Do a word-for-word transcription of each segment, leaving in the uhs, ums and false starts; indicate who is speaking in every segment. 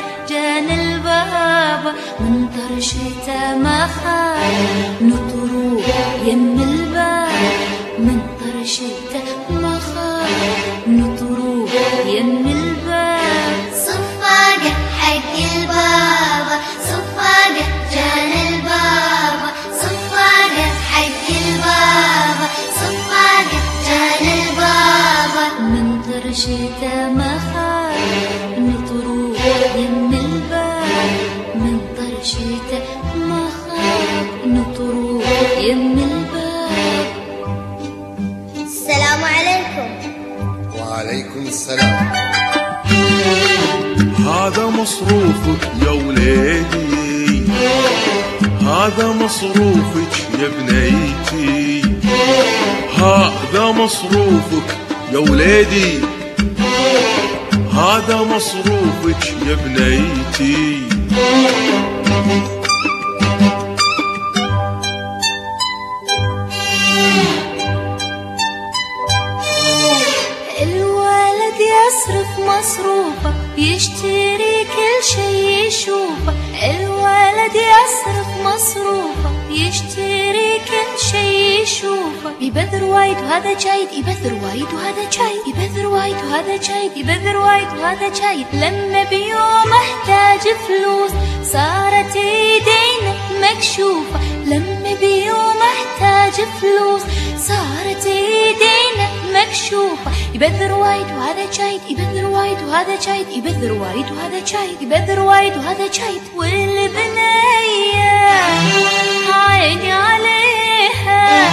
Speaker 1: جانا البابا من طرشته ما خاف نطرو يم الباب من طرشته ما خاف نطرو يم الباب
Speaker 2: صفاقة حق البابا صفاقة جانا البابا صفاقة حق البابا صفاقة جانا البابا
Speaker 1: من طرشته ما خاف نطرو يم الباب من طرشته ما خاف نطرو يم الباب.
Speaker 2: السلام عليكم.
Speaker 3: وعليكم السلام.
Speaker 4: هذا مصروفك يا وليدي هذا مصروفك يا بنيتي هذا مصروفك يا وليدي هذا مصروفك يا بنيتي.
Speaker 1: الولد يصرف مصروفه يشتري كل شي يشوفه الولد يصرف مصروفه يشتري كل شي يشوفه يبذر وايد وهذا جايد يبذر وايد وهذا جايد يبذر وايد وهذا جايد يبذر وايد وهذا جايد. لما بيوم احتاج فلوس صارت ايدينا مكشوفه لما بيوم احتاج فلوس صارت ايدينا مكشوفه يبذر وايد وهذا جايد يبذر وايد وهذا جايد يبذر وايد وهذا جايد يبذر وايد وهذا جايد. والبنية عيني عليها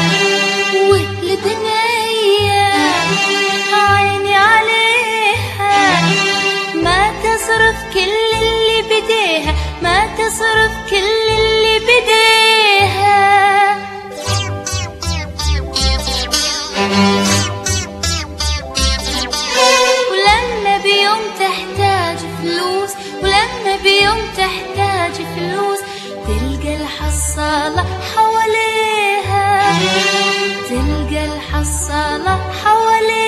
Speaker 1: والبنية عيني عليها ما تصرف كل اللي بديها ما تصرف كل اللي بديها. ولما بيوم تحتاج فلوس ولما بيوم تحتاج فلوس تلقى الحصالة حواليها تلقى الحصالة حواليها